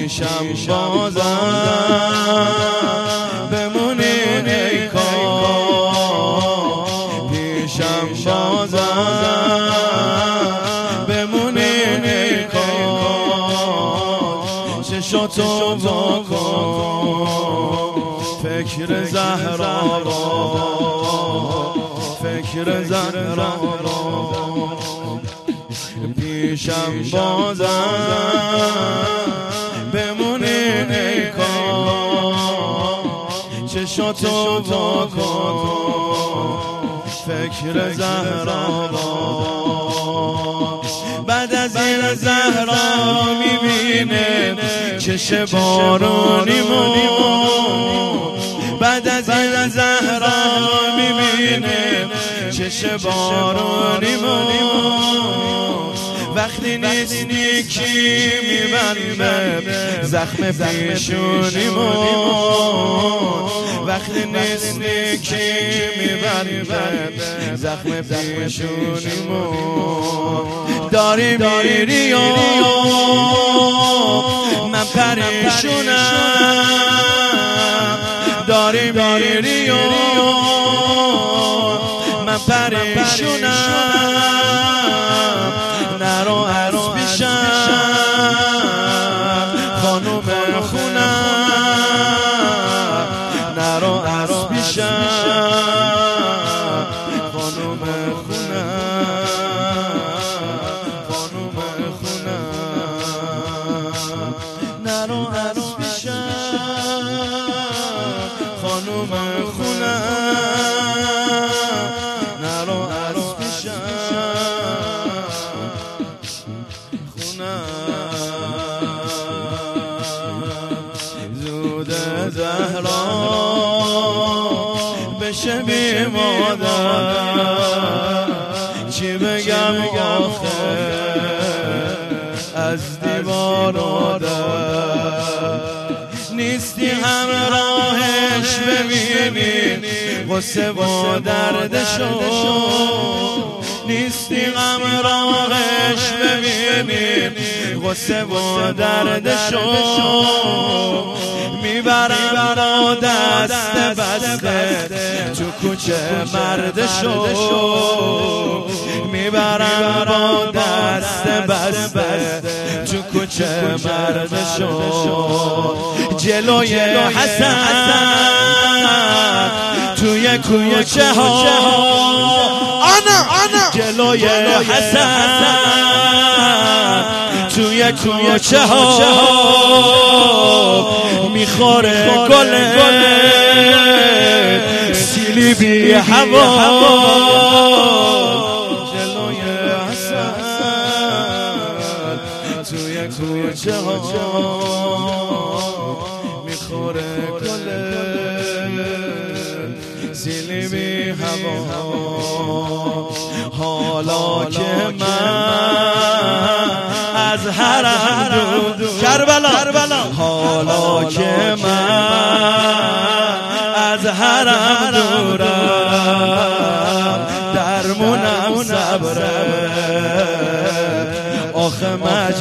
پیشم بازم بمونی ای کار، پیشم بازم بمونی ای کار. چشاتو بکن فکر زهرا را، فکر زهرا را. پیشم بازم بمونی ای کار، چشاتو بکن فکر زهرا را. بعد از این زهرا میبینه چش بارونیمو، بعد از این زهرا میبینه چش بارونیمو. وقتی نیستی کی میبنده زخم پیشونیمو، وقتی نیستی کی میبنده زخم پیشونیمو. داری میری و من پریشونم، داری میری و من پریشونم. نرو از پیشم خانوم خونم، نرو از پیشم خانوم خونم، خانوم خونم. نرو از پیشم خانوم خونم، نرو از پیشم خونم. زود زهرا بشه بی مادر، چی بگم آخه از دیوار آدم. نیستی همراهش ببینی غصه و دردشو، نیستی همراهش ببینی غصه و دردشو. میبرم با دست بسته تو کوچه مردشو، میبرم با دست بسته تو کوچه مردشو. جلوی حسن توی کوچه ها، جلوی حسن توی کوچه ها میخوره گل سیلی بی هوا. جلوی حسن توی کوچه ها میخوره گل سیلی بی هوا. حالا که من از حرم دور کربلا، حالا که من از حرم دورم، درمونم صبره آخه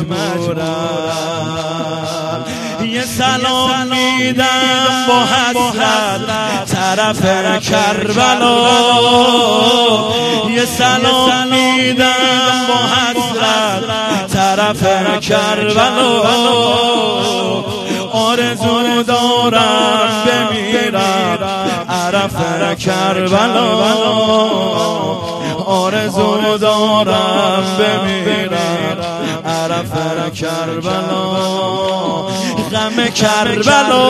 مجبورم. یه سلام میدم با حسرت طرف کربلا، یه سلام میدم با حسرت طرف کربلا. آرزو دارم بمیرم عرف کربلا، آرزو دارم بمیرم عرف کربلا. غم کربلا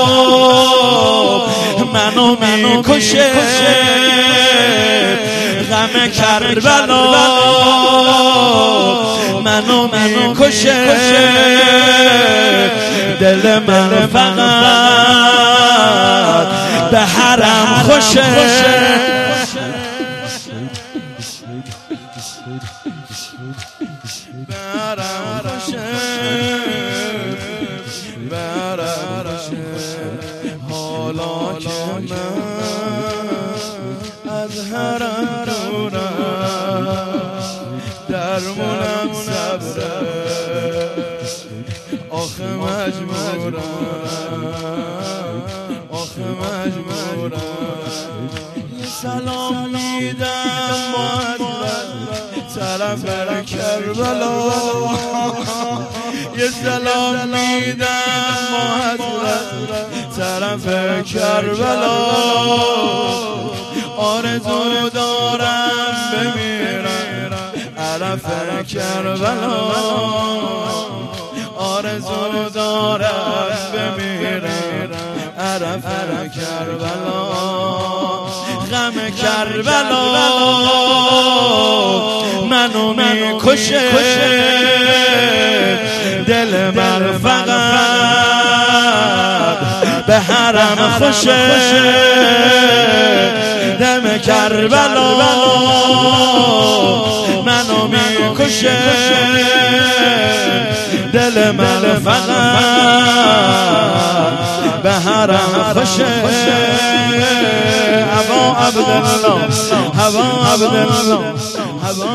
منو میکشه، غم کربلا منو میکشه. دل من فقط به حرم خوشه. حالا که من از حرم دورم، درمونم صبره آخه مجبورم آخه مجبورم یه سلام میدم طرف کربلا یه سلام میدم طرف کربلا آرزو دارم بمیرم طرف کربلا آرزو دارم بمیرم طرف کربلا غم کربلا منو میکشه دل من فقط به حرم خوشه دم کربلا منو میکشه دل من فقط به حرم خوشه هوا عبدالله هوا عبدالله